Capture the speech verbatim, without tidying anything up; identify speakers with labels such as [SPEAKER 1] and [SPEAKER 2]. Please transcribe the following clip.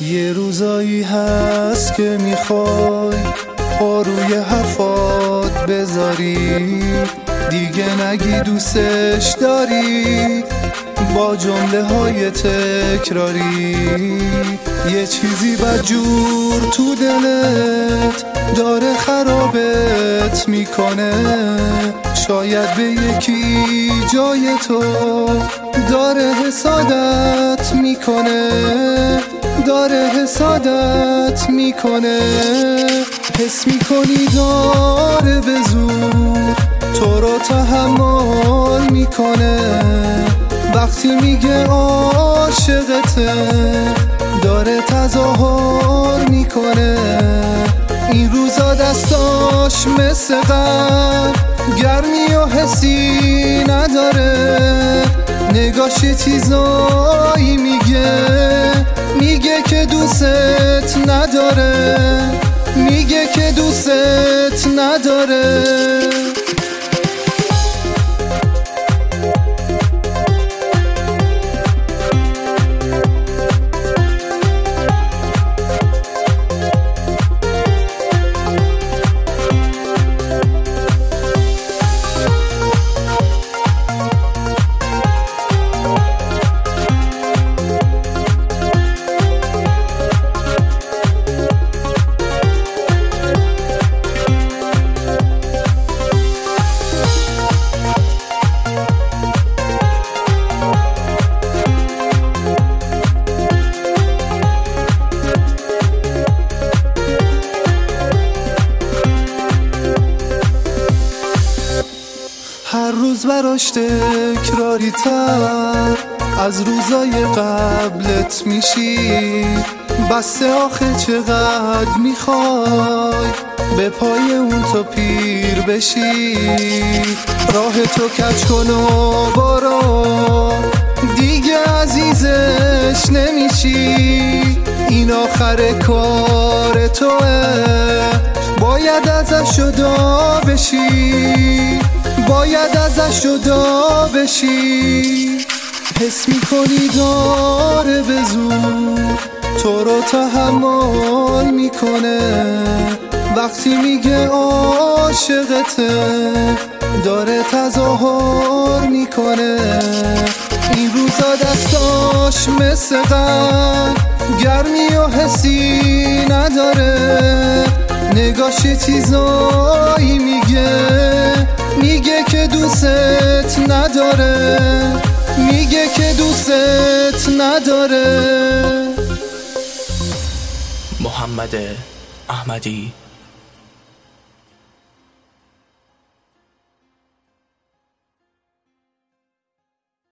[SPEAKER 1] یه روزایی هست که میخوای پا روی حرفات بذاری، دیگه نگی دوستش داری با جمله های تکراری. یه چیزی بدجور تو دلت داره خرابت میکنه، شاید به یکی جای تو داره حسادت میکنه، داره حسادت میکنه. حس میکنی داره به زور تو رو تحمل میکنه، وقتی میگه عاشقته داره تظاهر میکنه. این روزا دستاش مثل قبل گرمی و حسی نداره، نگاش یه چیزایی میگه، میگه که دوست نداره، میگه که دوست نداره. هر روز براش تکراری تر از روزای قبلت میشی، بسته آخه چقدر میخوای به پای اون تو پیر بشی. راه تو کج کن و برو، دیگه عزیزش نمیشی، این آخر کار توه، باید ازش جدا بشی، باید ازش جدا بشی. حس میکنی داره به زور تو رو تحمل میکنه، وقتی میگه عاشقته داره تظاهر میکنه. این روزا دستاش مثل قبل گرمی و حسی نداره، نگاش یه چیزایی میگه، میگه که دوست نداره، میگه که دوست نداره.
[SPEAKER 2] محمد احمدی